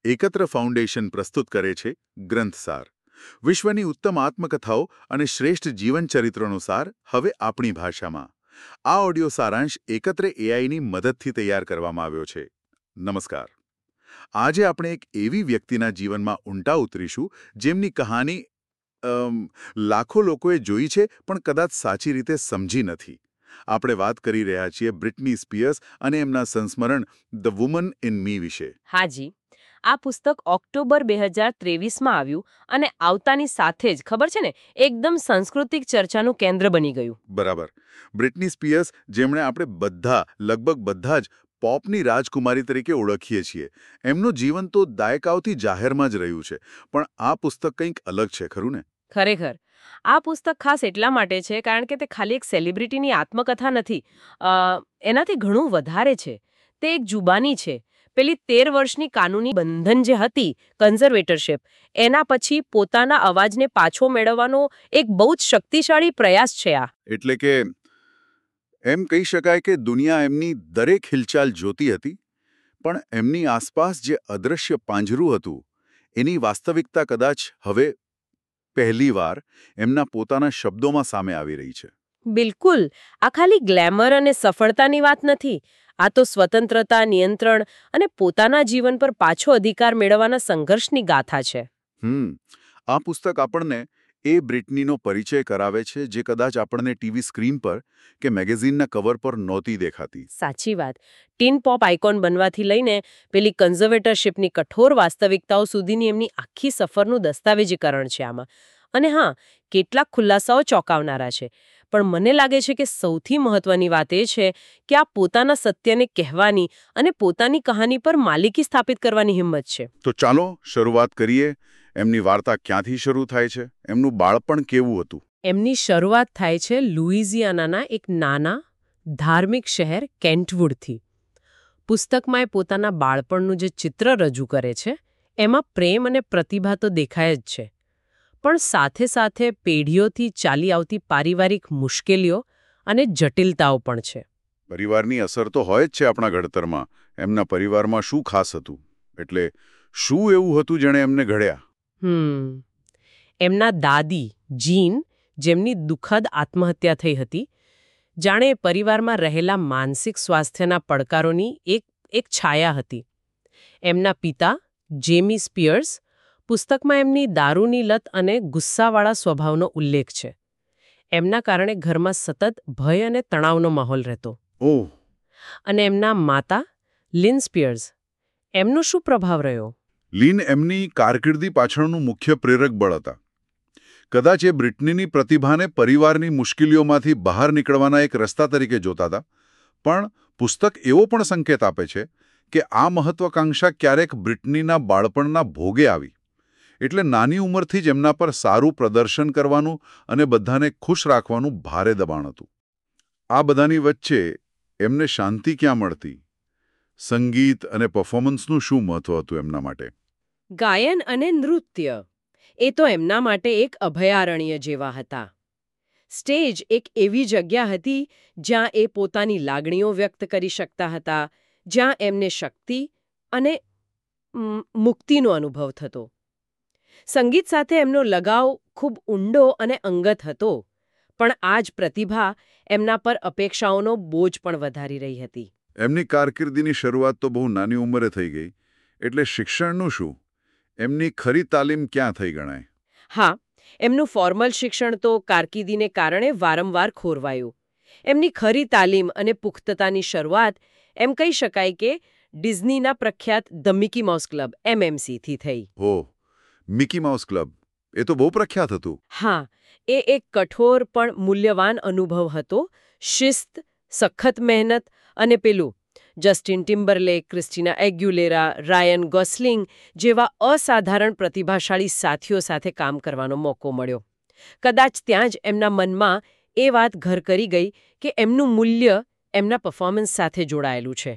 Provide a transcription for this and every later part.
એકત્ર ફાઉન્ડેશન પ્રસ્તુત કરે છે ગ્રંથસાર. વિશ્વની ઉત્તમ આત્મકથાઓ અને શ્રેષ્ઠ જીવનચરિત્રનો સાર હવે આપણી ભાષામાં. આ ઓડિયો સારાંશ એકત્ર એઆઈની મદદથી તૈયાર કરવામાં આવ્યો છે. નમસ્કાર. આજે આપણે એક એવી વ્યક્તિના જીવનમાં ઊંડા ઉતરીશું જેમની કહાની લાખો લોકોએ જોઈ છે પણ કદાચ સાચી રીતે સમજી નથી. આપણે વાત કરી રહ્યા છીએ બ્રિટની સ્પિયર્સ અને એમના સંસ્મરણ ધ વુમન ઇન મી વિશે. હાજી, આ પુસ્તક ઓક્ટોબર 2023માં આવ્યું અને આવતાની સાથે જ ખબર છે ને એકદમ સાંસ્કૃતિક ચર્ચાનું કેન્દ્ર બની ગયું. બરાબર. બ્રિટની સ્પિયર્સ, જેમણે આપણે લગભગ બધા જ પોપની રાજકુમારી તરીકે ઓળખીએ છીએ, એમનું જીવન તો દાયકાઓથી જાહેરમાં જ રહ્યું છે, પણ આ પુસ્તક કંઈક અલગ છે, ખરું ને? ખરેખર આ પુસ્તક ખાસ એટલા માટે છે કારણ કે તે ખાલી એક સેલિબ્રિટીની આત્મકથા નથી, એનાથી ઘણું વધારે છે. તે એક જુબાની છે. પેલી 13 વર્ષની કાનૂની બંધન જે હતી, કન્ઝર્વેટરશિપ, એના પછી પોતાના અવાજને પાછો મેળવવાનો એક બહુ જ શક્તિશાળી પ્રયાસ છે આ. એટલે કે એમ કહી શકાય કે દુનિયા એમની દરેક હિલચાલ જોતી હતી, પણ એમની આસપાસ જે અદૃશ્ય પાંજરું હતું એની વાસ્તવિકતા કદાચ હવે પહેલીવાર એમના પોતાના શબ્દોમાં સામે આવી રહી છે. બિલકુલ. આ ખાલી ગ્લેમર અને સફળતાની વાત નથી. આ તો સ્વતંત્રતા, નિયંત્રણ અને પોતાના જીવન પર પાછો અધિકાર મેળવવાના સંઘર્ષની ગાથા છે. આ પુસ્તક આપણને એ બ્રિટનીનો પરિચય કરાવે છે જે કદાચ આપણને ટીવી સ્ક્રીન પર કે મેગેઝિનના કવર પર નહોતી દેખાતી. સાચી વાત. ટીન પોપ આઇકોન બનવાથી લઈને પેલી કન્ઝર્વેટરશિપની કઠોર વાસ્તવિકતાઓ સુધીની એમની આખી સફરનું દસ્તાવેજીકરણ છે આમાં. અને હા, કેટલાક ખુલાસાઓ ચોંકાવનારા છે, પણ મને લાગે છે કે સૌથી મહત્વની વાત એ છે કે આ પોતાના સત્યને કહેવાની અને પોતાની કહાની પર માલિકી સ્થાપિત કરવાની હિંમત છે. તો ચાલો શરૂઆત કરીએ. એમની વાર્તા ક્યાંથી શરૂ થાય છે? એમનું બાળપણ કેવું હતું? એમની શરૂઆત થાય છે લુઇઝિયાનાના એક નાના ધાર્મિક શહેર કેન્ટવુડથી. પુસ્તકમાં એ પોતાના બાળપણનું જે ચિત્ર રજૂ કરે છે એમાં પ્રેમ અને પ્રતિભા તો દેખાય જ છે, પણ સાથે સાથે પેઢીઓથી ચાલી આવતી પારિવારિક મુશ્કેલીઓ અને જટિલતાઓ પણ છે. પરિવારની અસર તો હોય જ છે આપણા ઘડતરમાં. એમના પરિવારમાં શું ખાસ હતું? એટલે શું એવું હતું જેણે એમને ઘડ્યા? એમના દાદી જીન, જેમની દુઃખદ આત્મહત્યા થઈ હતી, જાણે પરિવારમાં રહેલા માનસિક સ્વાસ્થ્યના પડકારોની એક છાયા હતી. એમના પિતા જેમી સ્પિયર્સ, પુસ્તકમાં એમની દારૂની લત અને ગુસ્સાવાળા સ્વભાવનો ઉલ્લેખ છે. એમના કારણે ઘરમાં સતત ભય અને તણાવનો માહોલ રહેતો. અને એમના માતા લિન સ્પિયર્સ, એમનો શું પ્રભાવ રહ્યો? લિન એમની કારકિર્દી પાછળનું મુખ્ય પ્રેરક બળ હતા. કદાચ એ બ્રિટનીની પ્રતિભાને પરિવારની મુશ્કેલીઓમાંથી બહાર નીકળવાના એક રસ્તા તરીકે જોતા હતા, પણ પુસ્તક એવો પણ સંકેત આપે છે કે આ મહત્વાકાંક્ષા ક્યારેક બ્રિટનીના બાળપણના ભોગે આવી. એટલે નાની ઉંમરથી જ એમના પર સારું પ્રદર્શન કરવાનું અને બધાને ખુશ રાખવાનું ભારે દબાણ હતું. આ બધાની વચ્ચે એમને શાંતિ ક્યાં મળતી? સંગીત અને પરફોર્મન્સનું શું મહત્વ હતું એમના માટે? ગાયન અને નૃત્ય એ તો એમના માટે એક અભયારણ્ય જેવા હતા. સ્ટેજ એક એવી જગ્યા હતી જ્યાં એ પોતાની લાગણીઓ વ્યક્ત કરી શકતા હતા, જ્યાં એમને શક્તિ અને મુક્તિનો અનુભવ થતો. સંગીત સાથે એમનો લગાવ ખૂબ ઊંડો અને અંગત હતો, પણ આ જ પ્રતિભા એમના પર અપેક્ષાઓનો બોજ પણ વધારી રહી હતી. એમની કારકિર્દીની શરૂઆત તો બહુ નાની ઉંમરે થઈ ગઈ, એટલે શિક્ષણનું શું? એમની ખરી તાલીમ ક્યાં થઈ ગણાય? હા, એમનું ફોર્મલ શિક્ષણ તો કારકિર્દીને કારણે વારંવાર ખોરવાયું. એમની ખરી તાલીમ અને પુખ્તતાની શરૂઆત એમ કહી શકાય કે ડિઝનીના પ્રખ્યાત ધ મિકી માઉસ ક્લબ MMCથી થઈ. મિકી માઉસ ક્લબ, એ તો બહુ પ્રખ્યાત હતું. હા, એ એક કઠોર પણ મૂલ્યવાન અનુભવ હતો. શિસ્ત, સખત મહેનત અને પેલું Justin Timberlake, Christina Aguilera, Ryan Gosling જેવા અસાધારણ પ્રતિભાશાળી સાથીઓ સાથે કામ કરવાનો મોકો મળ્યો. કદાચ ત્યાં જ એમના મનમાં એ વાત ઘર કરી ગઈ કે એમનું મૂલ્ય એમના પરફોર્મન્સ સાથે જોડાયેલું છે.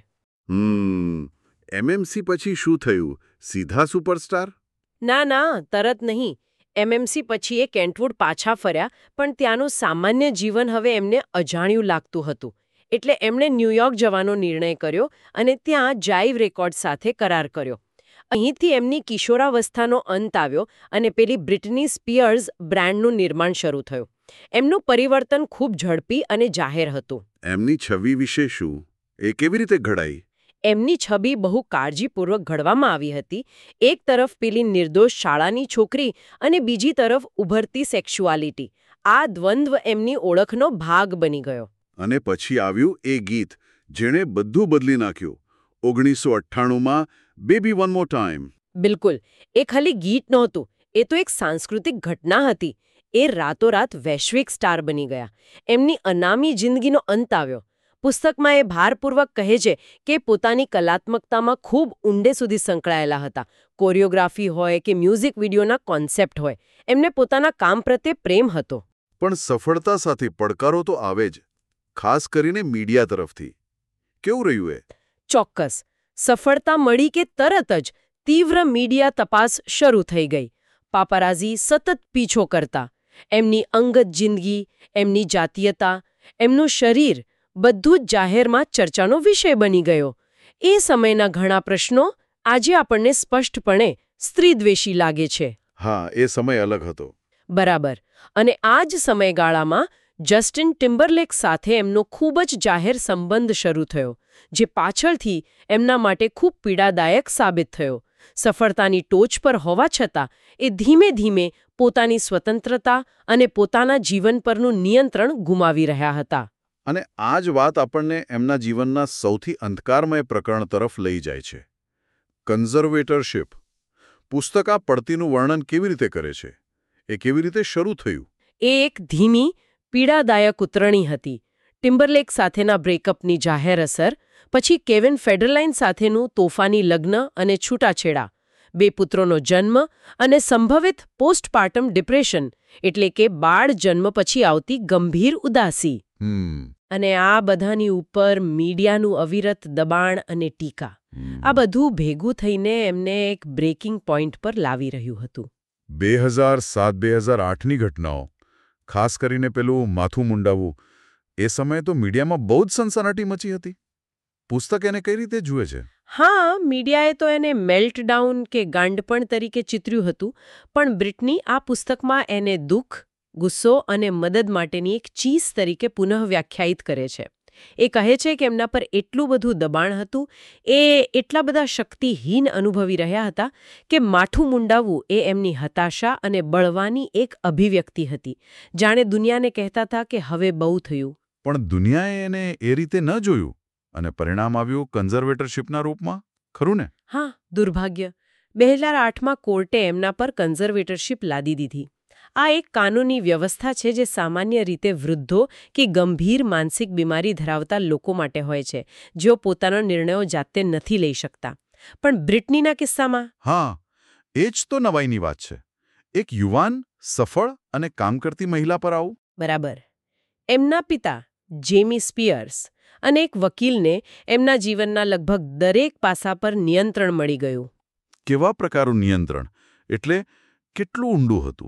MMC પછી શું થયું? સીધા સુપરસ્ટાર? ના, તરત નહીં. MMC પછી એ કેન્ટવુડ પાછા ફર્યા, પણ ત્યાંનું સામાન્ય જીવન હવે એમને અજાણ્યું લાગતું હતું. એટલે એમણે ન્યૂયોર્ક જવાનો નિર્ણય કર્યો અને ત્યાં જાઇવ રેકોર્ડ સાથે કરાર કર્યો. અહીંથી એમની કિશોરાવસ્થાનો અંત આવ્યો અને પેલી બ્રિટની સ્પિયર્સ બ્રાન્ડનું નિર્માણ શરૂ થયું. એમનું પરિવર્તન ખૂબ ઝડપી અને જાહેર હતું. એમની છબી વિશે શું? એ કેવી રીતે ઘડાઈ? એમની છબી બહુ કાળજીપૂર્વક ઘડવામાં આવી હતી. એક તરફ પેલી નિર્દોષ શાળાની છોકરી અને બીજી તરફ ઉભરતી સેક્સ્યુઆલિટી. આ દ્વંદ્વ એમની ઓળખનો ભાગ બની ગયો. અને પછી આવ્યું એ ગીત જેણે બધું બદલી નાખ્યું. 1998માં બેબી વન મોર ટાઈમ. બિલકુલ. એ ખાલી ગીત નહોતું, એ તો એક સાંસ્કૃતિક ઘટના હતી. એ રાતોરાત વૈશ્વિક સ્ટાર બની ગયા. એમની અનામી જિંદગીનો અંત આવ્યો. પુસ્તકમાં એ ભારપૂર્વક કહે છે કે પોતાની કલાત્મકતામાં ખૂબ ઊંડે સુધી સંકળાયેલા હતા. કોરિયોગ્રાફી હોય કે મ્યુઝિક વિડીયોના કોન્સેપ્ટ હોય, એમને પોતાના કામ પ્રત્યે પ્રેમ હતો. પણ સફળતા સાથે પડકારો તો આવે જ, ખાસ કરીને મીડિયા તરફથી. કેવું રહ્યું એ? ચોક્કસ. સફળતા મળી કે તરત જ તીવ્ર મીડિયા તપાસ શરૂ થઈ ગઈ. પાપારાઝી સતત પીછો કરતા. એમની અંગત જિંદગી, એમની જાતીયતા, એમનું શરીર બધું જ જાહેરમાં ચર્ચાનો વિષય બની ગયો. એ સમયના ઘણા પ્રશ્નો આજે આપણને સ્પષ્ટપણે સ્ત્રીદ્વેષી લાગે છે. હા, એ સમય અલગ હતો. બરાબર. અને આ જ સમયગાળામાં જસ્ટિન ટિમ્બરલેક સાથે એમનો ખૂબ જ જાહેર સંબંધ શરૂ થયો, જે પાછળથી એમના માટે ખૂબ પીડાદાયક સાબિત થયો. સફળતાની ટોચ પર હોવા છતાં એ ધીમે ધીમે પોતાની સ્વતંત્રતા અને પોતાના જીવન પરનું નિયંત્રણ ગુમાવી રહ્યા હતા. અને આ જ વાત આપણને એમના જીવનના સૌથી અંધકારમય પ્રકરણ તરફ લઈ જાય છે. કન્ઝર્વેટરશિપ. પુસ્તક આ પડતીનું વર્ણન કેવી રીતે કરે છે? એ કેવી રીતે શરૂ થયું? એ એક ધીમી, પીડાદાયક ઉતરણી હતી. ટિમ્બરલેક સાથેના બ્રેકઅપની જાહેર અસર, પછી કેવિન ફેડરલાઇન સાથેનું તોફાની લગ્ન અને છૂટાછેડા, 2 પુત્રોનો જન્મ અને સંભવિત પોસ્ટપાર્ટમ ડિપ્રેશન, એટલે કે બાળ જન્મ પછી આવતી ગંભીર ઉદાસી. અને આ બધાની ઉપર મીડિયાનું અવિરત દબાણ અને ટીકા. આ બધું ભેગું થઈને એમને એક બ્રેકિંગ પોઈન્ટ પર લાવી રહ્યું હતું. 2007-2008ની ઘટનાઓ, ખાસ કરીને પેલું માથું મુંડાવવું, એ સમયે તો મીડિયામાં બહુ જ સનસનાટી મચી હતી. પુસ્તક એને કઈ રીતે જુએ છે? હા, મીડિયાએ તો એને મેલ્ટડાઉન કે ગાંડપણ તરીકે ચિતર્યું હતું, પણ બ્રિટની આ પુસ્તકમાં એને દુઃખ, ગુસ્સો અને મદદ માટેની એક ચીજ તરીકે પુનઃવ્યાખ્યાયિત કરે છે. એ કહે છે કે એમના પર એટલું બધું દબાણ હતું, એ એટલા બધા શક્તિહીન અનુભવી રહ્યા હતા કે માથું મુંડાવવું એ એમની હતાશા અને બળવાની એક અભિવ્યક્તિ હતી. જાણે દુનિયાને કહેતા હતા કે હવે બહુ થયું. પણ દુનિયાએ એને એ રીતે ન જોયું અને પરિણામ આવ્યું કન્ઝર્વેટરશિપના રૂપમાં, ખરું ને? હા, દુર્ભાગ્ય. 2008માં કોર્ટે એમના પર કન્ઝર્વેટરશિપ લાદી દીધી. આ એક કાનૂની વ્યવસ્થા છે જે સામાન્ય રીતે વૃદ્ધો કે ગંભીર માનસિક બીમારી ધરાવતા લોકો માટે હોય છે, જેઓ પોતાના નિર્ણયો જાતે નથી લઈ શકતા. પણ બ્રિટનીના કિસ્સામાં હા, એ જ તો નવાઈની વાત છે. એક યુવાન, સફળ અને કામ કરતી મહિલા પર આવું. બરાબર. એમના પિતા જેમી સ્પિયર્સ અને એક વકીલને એમના જીવનના લગભગ દરેક પાસા પર નિયંત્રણ મળી ગયું. કેવા પ્રકારનું નિયંત્રણ? એટલે કેટલું ઊંડું હતું?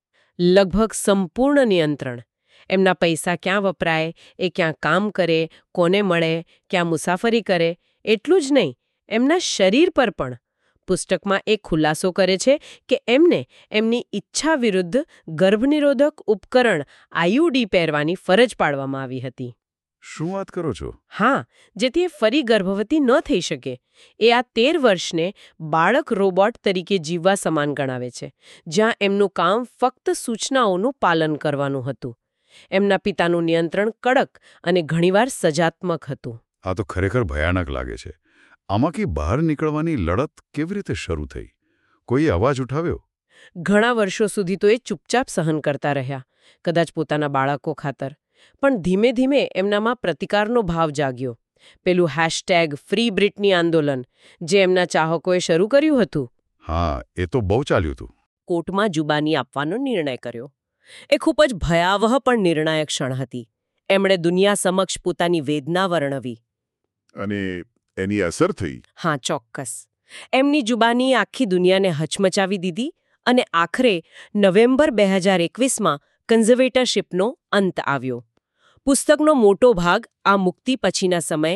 લગભગ સંપૂર્ણ નિયંત્રણ. એમના પૈસા ક્યાં વપરાય, એ ક્યાં કામ કરે, કોને મળે, ક્યાં મુસાફરી કરે, એટલું જ નહીં, એમના શરીર પર પણ. પુસ્તકમાં એક ખુલાસો કરે છે કે એમને એમની ઈચ્છા વિરુદ્ધ ગર્ભનિરોધક ઉપકરણ આઈયુડી પહેરવાની ફરજ પાડવામાં આવી હતી. શું વાત કરો છો? હા, જેથી એ ફરી ગર્ભવતી ન થઈ શકે. એ આ 13 વર્ષને બાળક રોબોટ તરીકે જીવવા સમાન ગણાવે છે, જ્યાં એમનું કામ ફક્ત સૂચનાઓનું પાલન કરવાનું હતું. એમના પિતાનું નિયંત્રણ કડક અને ઘણીવાર સજાત્મક હતું. આ તો ખરેખર ભયાનક લાગે છે. આમાંથી બહાર નીકળવાની લડત કેવી રીતે શરૂ થઈ? કોઈએ અવાજ ઉઠાવ્યો? ઘણા વર્ષો સુધી તો એ ચૂપચાપ સહન કરતા રહ્યા, કદાચ પોતાના બાળકો ખાતર. પણ ધીમે ધીમે એમનામાં પ્રતિકારનો ભાવ જાગ્યો. પેલું #ફ્રી બ્રિટની આંદોલન, જે એમના ચાહકોએ શરૂ કર્યું હતું. હા, એ તો બહુ ચાલ્યું હતું. કોર્ટમાં જુબાની આપવાનો નિર્ણય કર્યો. એ ખૂબ જ ભયાવહ પણ નિર્ણાયક ક્ષણ હતી. એમણે દુનિયા સમક્ષ પોતાની વેદના વર્ણવી. અને એની અસર થઈ? હા, ચોક્કસ. એમની જુબાની આખી દુનિયાને હચમચાવી દીધી અને આખરે નવેમ્બર 2021માં કન્ઝર્વેટરશિપનો અંત આવ્યો. પુસ્તકનો મોટો ભાગ આ મુક્તિ પછીના સમય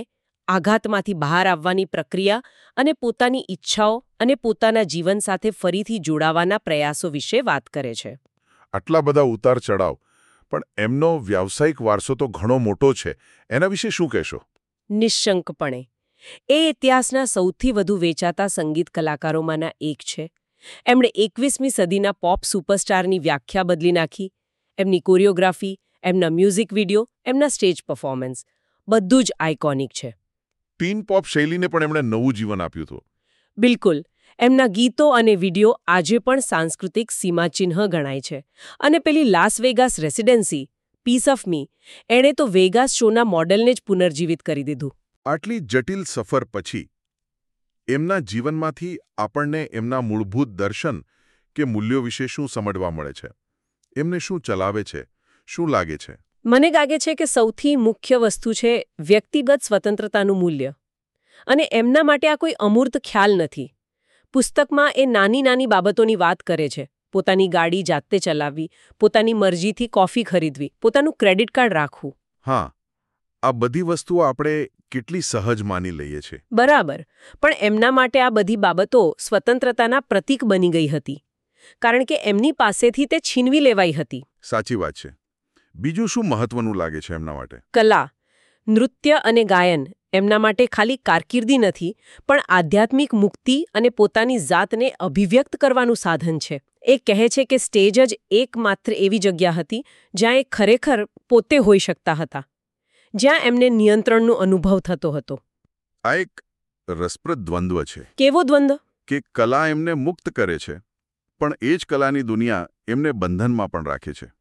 આઘાતમાંથી બહાર આવવાની પ્રક્રિયા અને પોતાની ઈચ્છાઓ અને પોતાના જીવન સાથે ફરીથી જોડાવાના પ્રયાસો વિશે વાત કરે છે. આટલા બધા ઉતાર ચઢાવ, પણ એમનો વ્યાવસાયિક વારસો તો ઘણો મોટો છે. એના વિશે શું કહેશો? નિશ્શંકપણે એ ઇતિહાસના સૌથી વધુ વેચાતા સંગીત કલાકારોમાંના એક છે. એમણે 21મી સદીના પોપ સુપરસ્ટારની વ્યાખ્યા બદલી નાખી. એમની કોરિયોગ્રાફી, એમના મ્યુઝિક વિડિયો, એમના સ્ટેજ પરફોર્મન્સ બધું જ આઇકોનિક છે. ટીન પોપ શૈલીને પણ એમણે નવું જીવન આપ્યું હતું. બિલકુલ. એમના ગીતો અને વિડિયો આજે પણ સાંસ્કૃતિક સીમાચિહ્ન ગણાય છે. અને પેલી Las Vegas residency, piece of me, એણે તો વેગાસ શોના મોડેલને જ પુનર્જીવિત કરી દીધું. આટલી જટિલ સફર પછી એમના જીવનમાંથી આપણને એમના મૂળભૂત દર્શન કે મૂલ્યો વિશે શું સમજવા મળે છે? એમને શું ચલાવે છે? શું લાગે છે? મને લાગે છે કે સૌથી મુખ્ય વસ્તુ છે વ્યક્તિગત સ્વતંત્રતાનું મૂલ્ય. અને એમના માટે આ કોઈ અમૂર્ત ખ્યાલ નથી. પુસ્તકમાં એ નાની નાની બાબતોની વાત કરે છે. પોતાની ગાડી જાતે ચલાવવી, પોતાની મરજીથી કોફી ખરીદવી, પોતાનું ક્રેડિટ કાર્ડ રાખવું. હા, આ બધી વસ્તુઓ આપણે કેટલી સહજ માની લઈએ છીએ. બરાબર. પણ એમના માટે આ બધી બાબતો સ્વતંત્રતાના પ્રતીક બની ગઈ હતી. કારણ કે એમની પાસેથી તે છીનવી લેવાઈ હતી. સાચી વાત છે. બીજું શું મહત્વનું લાગે છે એમના માટે? કલા, નૃત્ય અને ગાયન એમના માટે ખાલી કારકિર્દી નથી, પણ આધ્યાત્મિક મુક્તિ અને પોતાની જાતને અભિવ્યક્ત કરવાનું સાધન છે. એ કહે છે કે સ્ટેજ જ એકમાત્ર એવી જગ્યા હતી જ્યાં એ ખરેખર પોતે હોઈ શકતા હતા, જ્યાં એમને નિયંત્રણનો અનુભવ થતો હતો. આ એક રસપ્રદ દ્વંદ્વ છે. કેવો દ્વંદ્વ? કે કલા એમને મુક્ત કરે છે, પણ એ જ કલાની દુનિયા એમને બંધનમાં પણ રાખે છે.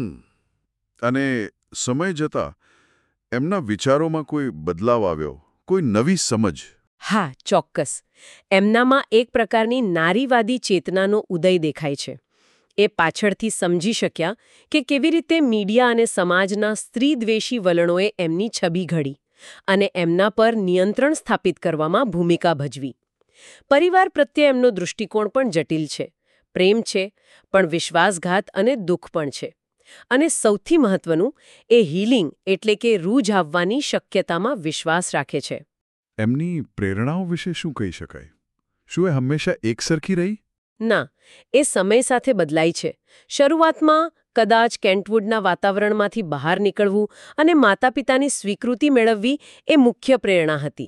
અને સમય જતાં એમના વિચારોમાં કોઈ બદલાવ આવ્યો, કોઈ નવી સમજ? હા, ચોક્કસ. એમનામાં એક પ્રકારની નારીવાદી ચેતનાનો ઉદય દેખાય છે. એ પાછળથી સમજી શક્યા કે કેવી રીતે મીડિયા અને સમાજના સ્ત્રીદ્વેષી વલણોએ એમની છબી ઘડી અને એમના પર નિયંત્રણ સ્થાપિત કરવામાં ભૂમિકા ભજવી. પરિવાર પ્રત્યે એમનો દૃષ્ટિકોણ પણ જટિલ છે. પ્રેમ છે, પણ વિશ્વાસઘાત અને દુઃખ પણ છે. અને સૌથી મહત્વનું, એ હીલિંગ એટલે કે રૂહ આવવાની શક્યતામાં વિશ્વાસ રાખે છે. એમની પ્રેરણાઓ વિશે શું કહી શકાય? શું એ હંમેશા એકસરખી રહી? ના, એ સમય સાથે બદલાય છે. શરૂઆતમાં કદાચ કેન્ટવુડના વાતાવરણમાંથી બહાર નીકળવું અને માતા-પિતાની સ્વીકૃતિ મેળવવી એ મુખ્ય પ્રેરણા હતી.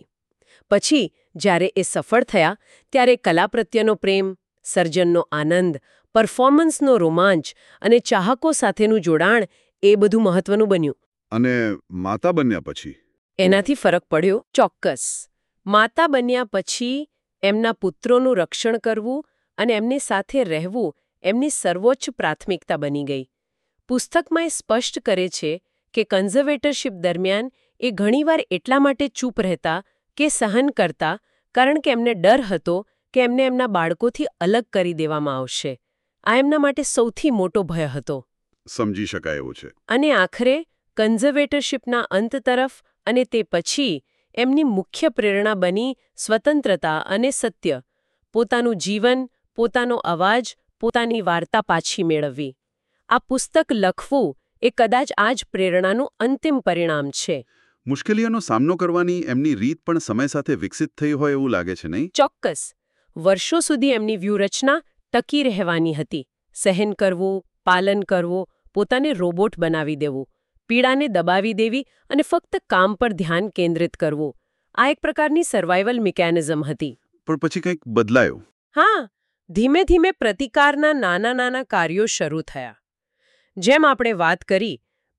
પછી જ્યારે એ સફળ થયા, ત્યારે કલા પ્રત્યેનો પ્રેમ, સર્જનનો આનંદ, પરફોર્મન્સનો રોમાંચ અને ચાહકો સાથેનું જોડાણ એ બધું મહત્વનું બન્યું. અને માતા બન્યા પછી? એનાથી ફરક પડ્યો, ચોક્કસ. માતા બન્યા પછી એમના પુત્રોનું રક્ષણ કરવું અને એમની સાથે રહેવું એમની સર્વોચ્ચ પ્રાથમિકતા બની ગઈ. પુસ્તકમાં એ સ્પષ્ટ કરે છે કે કન્ઝર્વેટરશિપ દરમિયાન એ ઘણીવાર એટલા માટે ચૂપ રહેતા કે સહન કરતા, કારણ કે એમને ડર હતો કે એમને એમના બાળકોથી અલગ કરી દેવામાં આવશે. આ એમના માટે સૌથી મોટો ભય હતો. સમજી શકાય એવું છે. અને આખરે કન્ઝર્વેટરશિપના અંત તરફ અને તે પછી એમની મુખ્ય પ્રેરણા બની સ્વતંત્રતા અને સત્ય. પોતાનું જીવન, પોતાનો અવાજ, પોતાની વાર્તા પાછી મેળવવી. આ પુસ્તક લખવું એ કદાચ આ જ પ્રેરણાનું અંતિમ પરિણામ છે. મુશ્કેલીઓનો સામનો કરવાની એમની રીત પણ સમય સાથે વિકસિત થઈ હોય એવું લાગે છે, નહીં? ચોક્કસ. વર્ષો સુધી એમની વ્યૂહરચના ટકી રહેવાની હતી. સહન કરવું, પાલન કરવું, પોતાને રોબોટ બનાવી દેવું, પીડાને દબાવી દેવી અને ફક્ત કામ પર ધ્યાન કેન્દ્રિત કરવું. આ એક પ્રકારની સર્વાઇવલ મિકેનિઝમ હતી. પણ પછી કંઈક બદલાયો. હા, ધીમે ધીમે પ્રતિકારના નાના નાના કાર્યો શરૂ થયા. જેમ આપણે વાત કરી,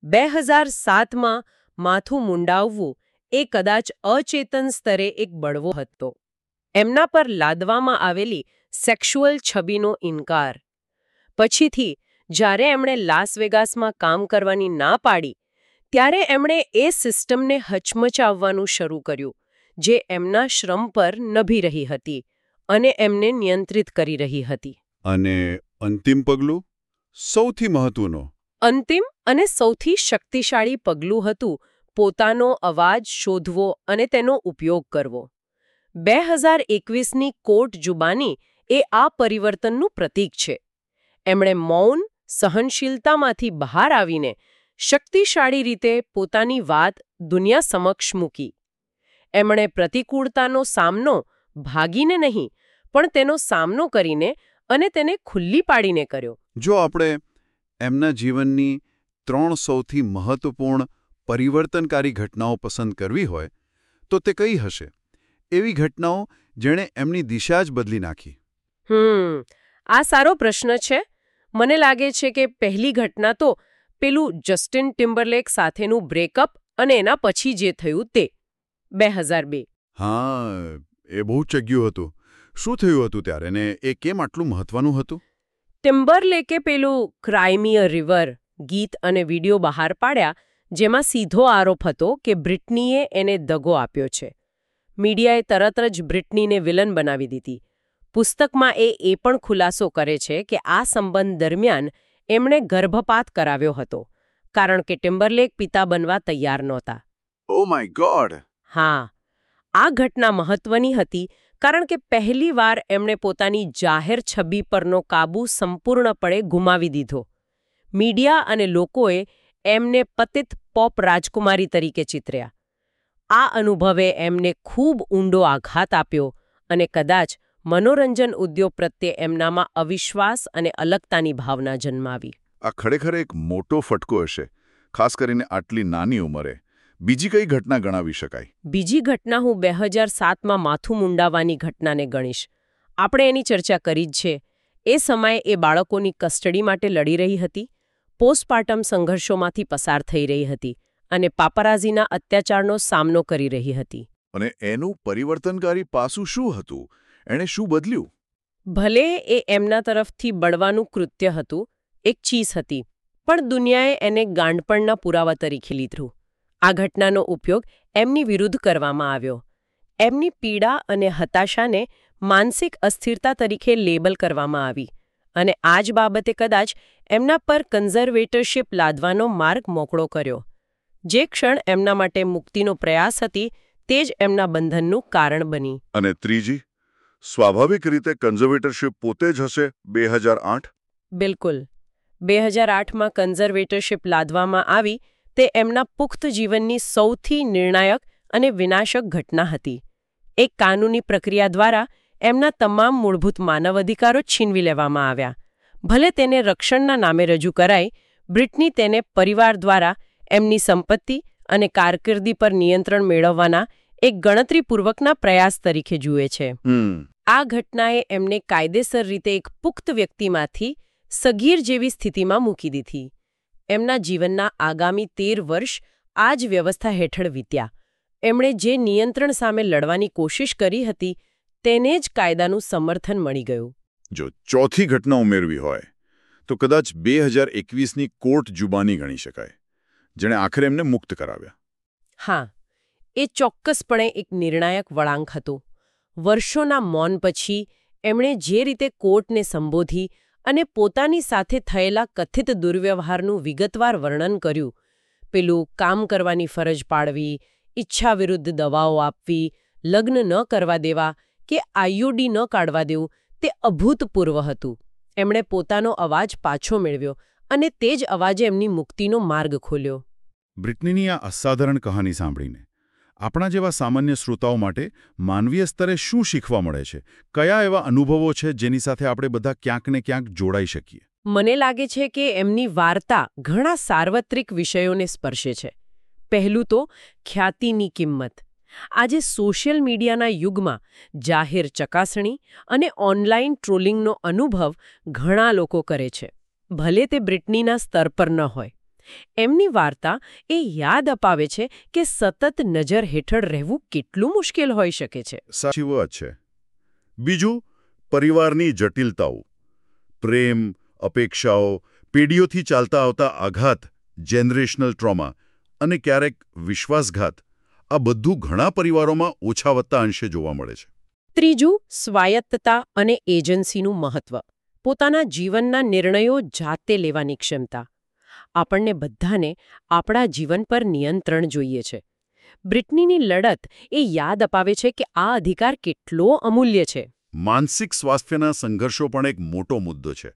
2007માં માથું મુંડાવવું એ કદાચ અચેતન સ્તરે એક બળવો હતો. એમના પર લાદવામાં આવેલી સેક્સ્યુઅલ છબીનો ઇનકાર. પછીથી જ્યારે એમણે લાસ વેગાસમાં કામ કરવાની ના પાડી, ત્યારે એમણે એ સિસ્ટમને હચમચાવવાનું શરૂ કર્યું, જે એમના શ્રમ પર નભી રહી હતી અને એમને નિયંત્રિત કરી રહી હતી. અને અંતિમ પગલું? સૌથી મહત્વનો. અંતિમ અને સૌથી શક્તિશાળી પગલું હતું પોતાનો અવાજ શોધવો અને તેનો ઉપયોગ કરવો. 2021ની કોર્ટ જુબાની એ આ પરિવર્તનનું પ્રતીક છે. એમણે મૌન, સહનશીલતામાંથી બહાર આવીને શક્તિશાળી રીતે પોતાની વાત દુનિયા સમક્ષ મૂકી. એમણે પ્રતિકૂળતાનો સામનો ભાગીને નહીં પણ તેનો સામનો કરીને અને તેને ખુલ્લી પાડીને કર્યો. જો આપણે એમના જીવનની 3 સૌથી મહત્વપૂર્ણ પરિવર્તનકારી ઘટનાઓ પસંદ કરવી હોય તો તે કઈ હશે? એવી ઘટનાઓ જેણે એમની દિશા જ બદલી નાખી. આ સારો પ્રશ્ન છે. મને લાગે છે કે પહેલી ઘટના તો પેલું જસ્ટિન ટિમ્બરલેક સાથેનું બ્રેકઅપ અને એના પછી જે થયું તે 2002. હા, એ બહુ ચગ્યું હતું. શું થયું હતું ત્યારે ને એ કેમ આટલું મહત્વનું હતું? ટિમ્બરલેકે પેલું ક્રાઇમિયા રિવર ગીત અને વિડીયો બહાર પાડ્યા જેમાં સીધો આરોપ હતો કે બ્રિટનીએ એને દગો આપ્યો છે. મીડિયાએ તરત જ બ્રિટનીને વિલન બનાવી દીધી. પુસ્તકમાં એ પણ ખુલાસો કરે છે કે આ સંબંધ દરમિયાન એમણે ગર્ભપાત કરાવ્યો હતો કારણ કે ટિમ્બરલેક પિતા બનવા તૈયાર નહોતા. Oh my god! હા, આ ઘટના મહત્વની હતી કારણ કે પહેલીવાર એમણે પોતાની જાહેર છબી પરનો કાબૂ સંપૂર્ણપણે ગુમાવી દીધો. મીડિયા અને લોકોએ એમને પતિત પોપ રાજકુમારી તરીકે ચિતર્યા. આ અનુભવે એમને ખૂબ ઊંડો આઘાત આપ્યો અને કદાચ મનોરંજન ઉદ્યોગ પ્રત્યે એમનામાં અવિશ્વાસ અને અલગતાની ભાવના જન્માવી. આ ખરેખર એક મોટો ફટકો હશે, ખાસ કરીને આટલી નાની ઉંમરે. બીજી કઈ ઘટના ગણાવી શકાય? બીજી ઘટના હું 2007માં માથું મુંડાવાની ઘટનાને ગણીશ. આપણે એની ચર્ચા કરી જ છે. એ સમયે એ બાળકોની કસ્ટડી માટે લડી રહી હતી, પોસ્ટપાર્ટમ સંઘર્ષોમાંથી પસાર થઈ રહી હતી અને પાપરાઝીના અત્યાચારનો સામનો કરી રહી હતી. અને એનું પરિવર્તનકારી પાસું શું હતું? એણે શું બદલ્યું? ભલે એ એમના તરફથી બળવાનું કૃત્ય હતું, એક ચીજ હતી, પણ દુનિયાએ એને ગાંડપણના પુરાવા તરીકે લીધું. આ ઘટનાનો ઉપયોગ એમની વિરુદ્ધ કરવામાં આવ્યો. એમની પીડા અને હતાશાને માનસિક અસ્થિરતા તરીકે લેબલ કરવામાં આવી અને આ જ બાબતે કદાચ એમના પર કન્ઝર્વેટરશિપ લાદવાનો માર્ગ મોકળો કર્યો. જે ક્ષણ એમના માટે મુક્તિનો પ્રયાસ હતી તે જ એમના બંધનનું કારણ બની. અને ત્રીજી, સ્વાભાવિક રીતે કન્ઝર્વેટરશિપ પોતે જ હશે 2008? બિલકુલ. 2008માં કન્ઝર્વેટરશિપ લાદવામાં આવી તે એમના પુખ્ત જીવનની સૌથી નિર્ણાયક અને વિનાશક ઘટના હતી. એક કાનૂની પ્રક્રિયા દ્વારા એમના તમામ મૂળભૂત માનવ અધિકારો છીનવી લેવામાં આવ્યા. ભલે તેને રક્ષણના નામે રજૂ કરાઈ, બ્રિટની તેને પરિવાર દ્વારા એમની સંપત્તિ અને કારકિર્દી પર નિયંત્રણ મેળવવાના એક ગણતરીપૂર્વકના પ્રયાસ તરીકે જુએ છે. આ ઘટનાએ એમને કાયદેસર રીતે એક પુખ્ત વ્યક્તિમાંથી સગીર જેવી સ્થિતિમાં મૂકી દીધી. એમના જીવનના આગામી 13 વર્ષ આ જ વ્યવસ્થા હેઠળ વીત્યા. એમણે જે નિયંત્રણ સામે લડવાની કોશિશ કરી હતી તેને જ કાયદાનું સમર્થન મળી ગયું. જો ચોથી ઘટના ઉમેરવી હોય તો કદાચ 2021ની કોર્ટ જુબાની ગણી શકાય, જેણે આખરે એમને મુક્ત કરાવ્યા. હા, એ ચોક્કસપણે એક નિર્ણાયક વળાંક હતો. વર્ષોના મૌન પછી એમણે જે રીતે કોર્ટને સંબોધી અને પોતાની સાથે થયેલા કથિત દુર્વ્યવહારનું વિગતવાર વર્ણન કર્યું, પેલું કામ કરવાની ફરજ પાડવી, ઈચ્છા વિરુદ્ધ દવાઓ આપવી, લગ્ન ન કરવા દેવા કે આઈયુડી ન કાઢવા દેવું, તે અભૂતપૂર્વ હતું. એમણે પોતાનો અવાજ પાછો મેળવ્યો અને તે જ અવાજે એમની મુક્તિનો માર્ગ ખોલ્યો. બ્રિટનીની આ અસાધારણ કહાની સાંભળીને આપણા જેવા સામાન્ય શ્રોતાઓ માટે માનવીય સ્તરે શું શીખવા મળે છે? કયા એવા અનુભવો છે જેની સાથે આપણે બધા ક્યાંક ને ક્યાંક જોડાઈ શકીએ? મને લાગે છે કે એમની વાર્તા ઘણા સાર્વત્રિક વિષયોને સ્પર્શે છે. પહેલું તો ખ્યાતિની કિંમત. આજે સોશિયલ મીડિયાના યુગમાં જાહેર ચકાસણી અને ઓનલાઈન ટ્રોલિંગનો અનુભવ ઘણા લોકો કરે છે, ભલે તે બ્રિટનીના સ્તર પર ન હોય. એમની વાર્તા એ યાદ અપાવે છે કે સતત નજર હેઠળ રહેવું કેટલું મુશ્કેલ હોઈ શકે છે. સાચી વાત છે. બીજું, પરિવારની જટિલતાઓ. પ્રેમ, અપેક્ષાઓ, પેઢીઓથી ચાલતા આવતા આઘાત, જેનરેશનલ ટ્રોમા અને ક્યારેક વિશ્વાસઘાત, આ બધું ઘણા પરિવારોમાં ઓછા વત્તા અંશે જોવા મળે છે. ત્રીજું, સ્વાયત્તતા અને એજન્સીનું મહત્વ. પોતાના જીવનના નિર્ણયો જાતે લેવાની ક્ષમતા. આપણને બધાને આપણા જીવન પર નિયંત્રણ જોઈએ છે. બ્રિટનીની લડત એ યાદ અપાવે છે કે આ અધિકાર કેટલો અમૂલ્ય છે. માનસિક સ્વાસ્થ્યના સંઘર્ષો પણ એક મોટો મુદ્દો છે.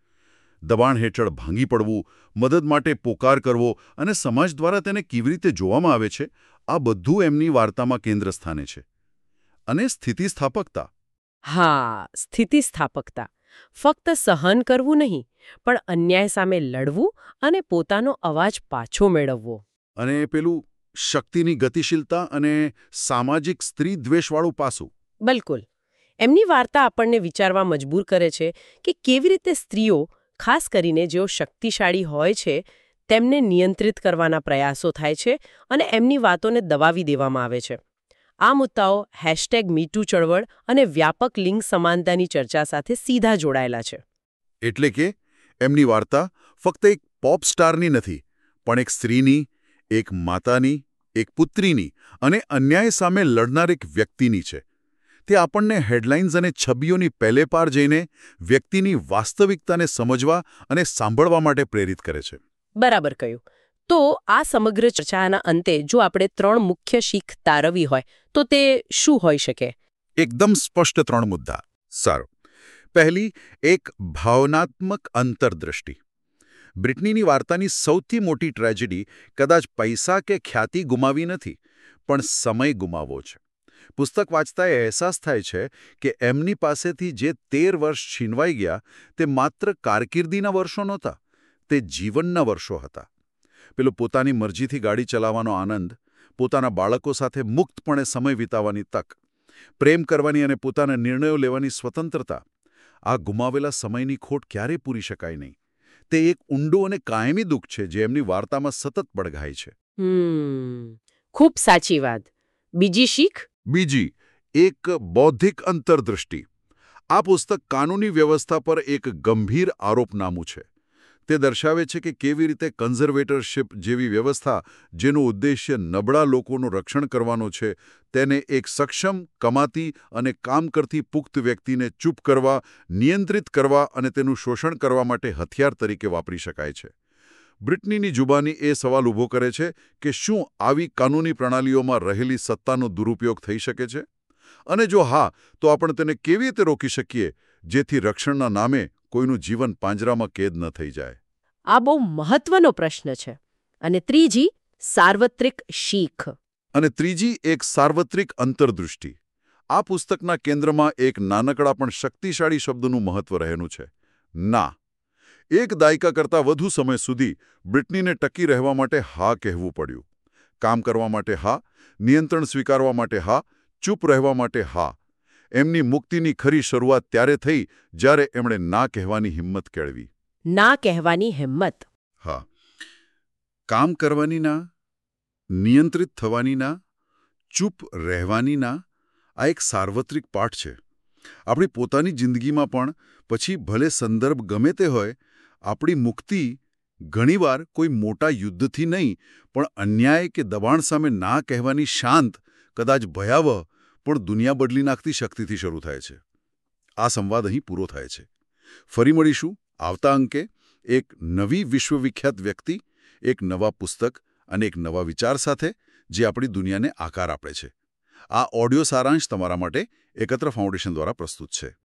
દબાણ હેઠળ ભાંગી પડવું, મદદ માટે પોકાર કરવો અને સમાજ દ્વારા તેને કેવી રીતે જોવામાં આવે છે, આ બધું એમની વાર્તામાં કેન્દ્ર સ્થાને છે. અને સ્થિતિસ્થાપકતા. હા, સ્થિતિસ્થાપકતા. ફક્ત સહન કરવું નહીં, પણ અન્યાય સામે લડવું અને પોતાનો અવાજ પાછો મેળવવો. અને પેલું શક્તિની ગતિશીલતા અને સામાજિક સ્ત્રી દ્વેષવાળું પાસું. બિલકુલ. એમની વાર્તા આપણને વિચારવા મજબૂર કરે છે કે કેવી રીતે સ્ત્રીઓ, ખાસ કરીને જેઓ શક્તિશાળી હોય છે, તેમને નિયંત્રિત કરવાના પ્રયાસો થાય છે અને એમની વાતોને દબાવી દેવામાં આવે છે. આ મુદ્દાઓ #MeToo ચળવળ અને વ્યાપક લિંગ સમાનતાની ચર્ચા સાથે સીધા જોડાયેલા છે. એટલે કે એમની વાર્તા ફક્ત એક પોપ સ્ટારની નથી, પણ એક સ્ત્રીની, એક માતાની, એક પુત્રીની અને અન્યાય સામે લડનાર એક વ્યક્તિની છે. તે આપણને હેડલાઇન્સ અને છબીઓની પહેલે પાર જઈને વ્યક્તિની વાસ્તવિકતાને સમજવા અને સાંભળવા માટે પ્રેરિત કરે છે. બરાબર કહ્યું. તો આ સમગ્ર ચર્ચાના અંતે જો આપણે 3 મુખ્ય શીખ તારવી હોય તો તે શું હોઈ શકે? એકદમ સ્પષ્ટ 3 મુદ્દા. સારું. પહેલી, એક ભાવનાત્મક અંતરદૃષ્ટિ. બ્રિટનીની વાર્તાની સૌથી મોટી ટ્રેજેડી કદાચ પૈસા કે ખ્યાતિ ગુમાવી નથી, પણ સમય ગુમાવવો છે. પુસ્તક વાંચતા એ અહેસાસ થાય છે કે એમની પાસેથી જે 13 વર્ષ છીનવાઈ ગયા તે માત્ર કારકિર્દીના વર્ષો નહોતા, તે જીવનના વર્ષો હતા. પેલો પોતાની મરજીથી ગાડી ચલાવવાનો આનંદ, પોતાના બાળકો સાથે મુક્તપણે સમય વિતાવવાની તક, પ્રેમ કરવાની અને પોતાના નિર્ણયો લેવાની સ્વતંત્રતા, આ ગુમાવેલા સમયની ખોટ ક્યારેય પૂરી શકાય નહીં. તે એક ઊંડું અને કાયમી દુઃખ છે જે એમની વાર્તામાં સતત પડઘાય છે. ખૂબ સાચી વાત. બીજી શીખ? બીજી, એક બૌદ્ધિક અંતરદૃષ્ટિ. આ પુસ્તક કાનૂની વ્યવસ્થા પર એક ગંભીર આરોપનામું છે. તે દર્શાવે છે કે કેવી રીતે કન્ઝર્વેટરશિપ જેવી વ્યવસ્થા, જેનો ઉદ્દેશ્ય નબળા લોકોનું રક્ષણ કરવાનો છે, તેને એક સક્ષમ, કમાતી અને કામ કરતી પુખ્ત વ્યક્તિને ચૂપ કરવા, નિયંત્રિત કરવા અને તેનું શોષણ કરવા માટે હથિયાર તરીકે વાપરી શકાય છે. બ્રિટનીની જુબાની એ સવાલ ઊભો કરે છે કે શું આવી કાનૂની પ્રણાલીઓમાં રહેલી સત્તાનો દુરુપયોગ થઈ શકે છે? અને જો હા, તો આપણે તેને કેવી રીતે રોકી શકીએ જેથી રક્ષણના નામે કોઈનું જીવન પાંજરામાં કેદ ન થઈ જાય? આ બહુ મહત્વનો પ્રશ્ન છે. અને ત્રીજી, સાર્વત્રિક શીખ. અને ત્રીજી, એક સાર્વત્રિક અંતરદૃષ્ટિ. આ પુસ્તકના કેન્દ્રમાં એક નાનકડા પણ શક્તિશાળી શબ્દનું મહત્વ રહેલું છે: ના. એક દાયકા કરતાં વધુ સમય સુધી બ્રિટનીને ટકી રહેવા માટે હા કહેવું પડ્યું. કામ કરવા માટે હા, નિયંત્રણ સ્વીકારવા માટે હા, ચૂપ રહેવા માટે હા. એમની મુક્તિની ખરી શરૂઆત ત્યારે થઈ જ્યારે એમણે ના કહેવાની હિંમત કેળવી. ના કહેવાની હિંમત. હા. કામ કરવાની ના, નિયંત્રિત થવાની ના, ચૂપ રહેવાની ના, આ એક સાર્વત્રિક પાઠ છે. આપણી પોતાની જિંદગીમાં પણ પછી ભલે સંદર્ભ ગમે તે હોય, આપણી મુક્તિ ઘણીવાર કોઈ મોટા યુદ્ધથી નહીં, પણ અન્યાય કે દબાણ સામે ના કહેવાની શાંત, કદાચ ભયાવહ, પણ દુનિયા બદલી નાખતી શક્તિથી શરૂ થાય છે. આ સંવાદ અહીં પૂરો થાય છે. ફરી મળીશું આવતા અંકે એક નવી વિશ્વવિખ્યાત વ્યક્તિ, એક નવા પુસ્તક અને એક નવા વિચાર સાથે, જે આપણી દુનિયાને આકાર આપે છે. આ ઓડિયો સારાંશ તમારા માટે એકત્ર ફાઉન્ડેશન દ્વારા પ્રસ્તુત છે.